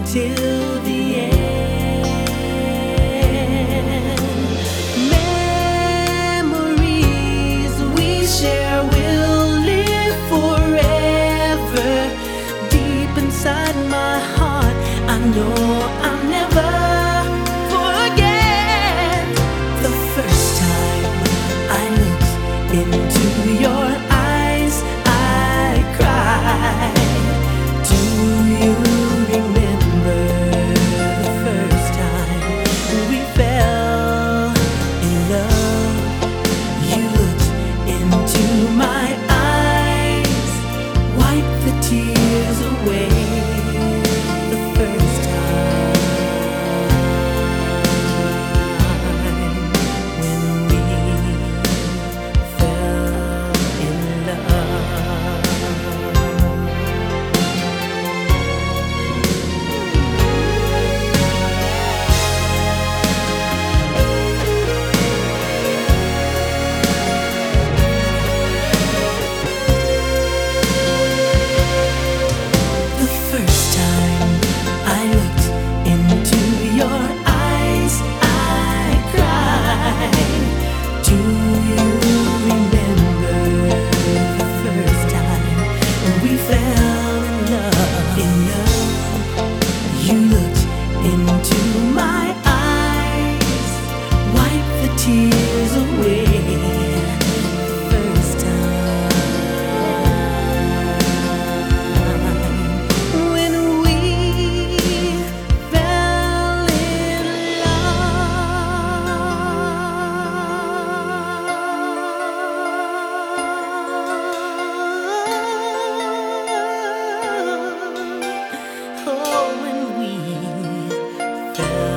until the end. Memories we share will live forever. Deep inside my heart, I know I'll never forget the first time I looked into your eyes. I cried. Do you remember the first time we fell in love? You looked into my eyes, wiped the tears away. The first time when we fell in love. The first time I looked into your eyes, I cried. Do you remember the first time we fell in love? You looked into my eyes, wiped the tears away. First time when we fell in love. Oh, when we fell